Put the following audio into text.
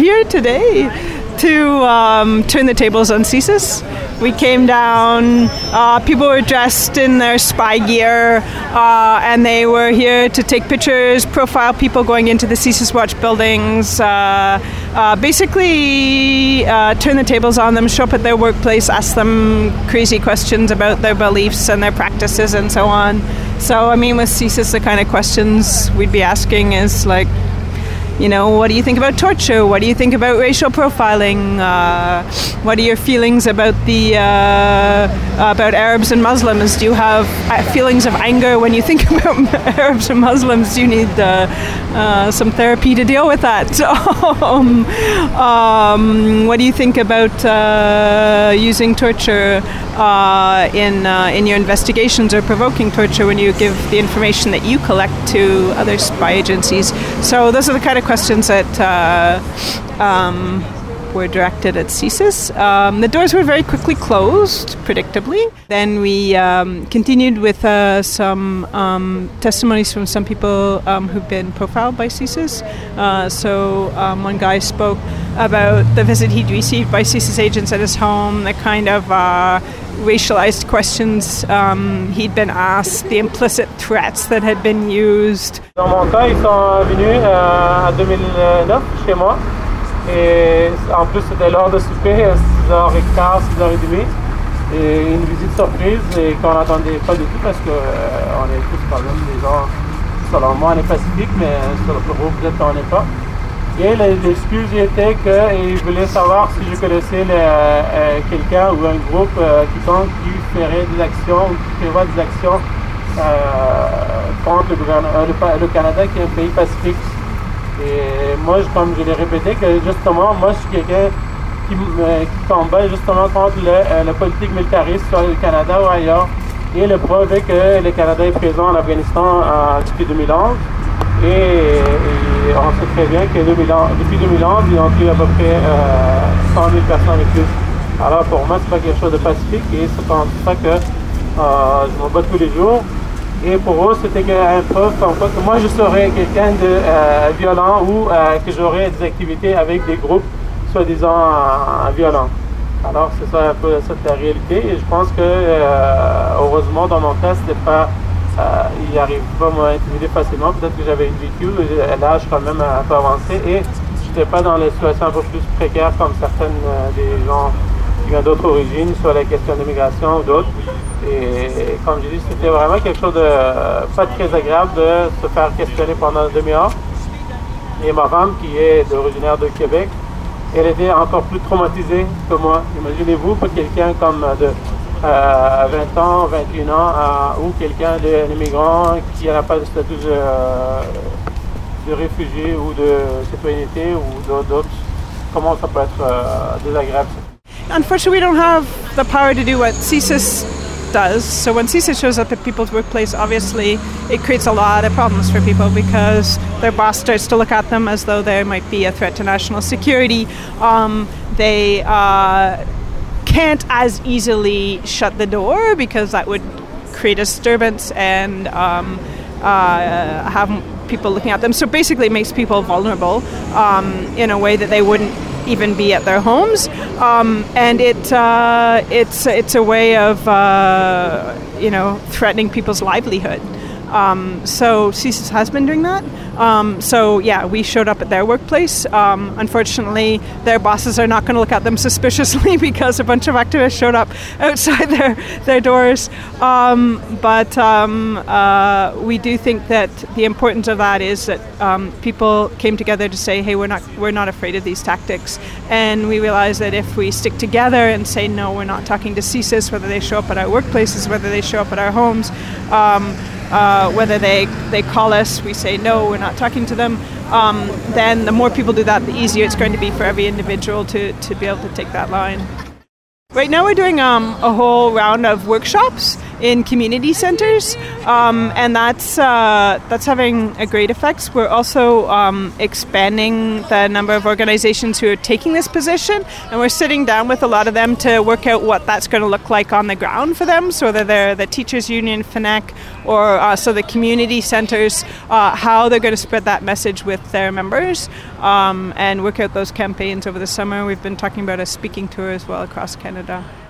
here today to turn the tables on CSIS. We came down, people were dressed in their spy gear, and they were here to take pictures, profile people going into the CSIS Watch buildings, basically turn the tables on them, show up at their workplace, ask them crazy questions about their beliefs and their practices and so on. So, I mean, with CSIS, the kind of questions we'd be asking is like, you know, what do you think about torture? What do you think about racial profiling? What are your feelings about about Arabs and Muslims? Do you have feelings of anger when you think about Arabs and Muslims? Do you need some therapy to deal with that? What do you think about using torture in your investigations, or provoking torture when you give the information that you collect to other spy agencies? So those are the kind of questions that were directed at CSIS. The doors were very quickly closed, predictably. Then we continued with some testimonies from some people who've been profiled by CSIS. So one guy spoke about the visit he'd received by CSIS agents at his home, the kind of racialized questions he'd been asked, the implicit threats that had been used. Dans mon cas, ils sont venus en 2009 chez moi. Et en plus, c'était l'heure de souper, 6h15, 6h30. Et une visite surprise et qu'on n'attendait pas du tout parce qu'on est tous quand même des gens, selon moi, on est pacifiques, mais sur le groupe, peut-être qu'on n'est pas. Et l'excuse était qu'ils voulaient savoir si je connaissais quelqu'un ou un groupe qui ferait des actions ou qui prévoit des actions contre le Canada, qui est un pays pacifique. Et moi, comme je l'ai répété, que justement, moi, je suis quelqu'un qui combat justement contre la politique militariste sur le Canada ou ailleurs. Et le preuve est que le Canada est présent en Afghanistan depuis 2011. Et on sait très bien que depuis 2011, ils ont tué à peu près 100 000 personnes avec eux. Alors pour moi, c'est pas quelque chose de pacifique et c'est pour ça que je me bats tous les jours. Et pour eux, c'était un preuve comme quoi que moi, je serais quelqu'un de violent ou que j'aurais des activités avec des groupes soi-disant violents. Alors c'est ça un peu la réalité et je pense que heureusement dans mon cas, c'était pas... il n'arrive pas à m'intimider facilement. Peut-être que j'avais une vécu, l'âge quand même un peu avancé et je n'étais pas dans les situations un peu plus précaires comme certaines des gens qui viennent d'autres origines sur la question d'immigration ou d'autres. Et comme je dis, c'était vraiment quelque chose de pas très agréable de se faire questionner pendant une demi-heure. Et ma femme, qui est originaire de Québec, elle était encore plus traumatisée que moi. Imaginez-vous pour quelqu'un comme de 20 ans, 21 ans, ou quelqu'un d'un immigrant qui n'a pas de statut de réfugié ou de citoyenneté ou d'autres, comment ça peut être désagréable. Unfortunately, we don't have the power to do what CSIS does. So when CSIS shows up at people's workplace, obviously it creates a lot of problems for people because their boss starts to look at them as though they might be a threat to national security. They can't as easily shut the door because that would create a disturbance and have people looking at them. So basically it makes people vulnerable in a way that they wouldn't even be at their homes. And it's a way of threatening people's livelihood. So CSIS has been doing that. So yeah, we showed up at their workplace. Unfortunately, their bosses are not going to look at them suspiciously because a bunch of activists showed up outside their doors. But we do think that the importance of that is that people came together to say, hey, we're not afraid of these tactics. And we realize that if we stick together and say, no, we're not talking to CSIS, whether they show up at our workplaces, whether they show up at our homes, whether they call us, we say no, we're not talking to them, then the more people do that, the easier it's going to be for every individual to be able to take that line. Right now we're doing a whole round of workshops in community centers, and that's having a great effect. We're also expanding the number of organizations who are taking this position, and we're sitting down with a lot of them to work out what that's going to look like on the ground for them. So whether they're the Teachers Union, FNEC, or so the community centers, how they're going to spread that message with their members, and work out those campaigns over the summer. We've been talking about a speaking tour as well across Canada.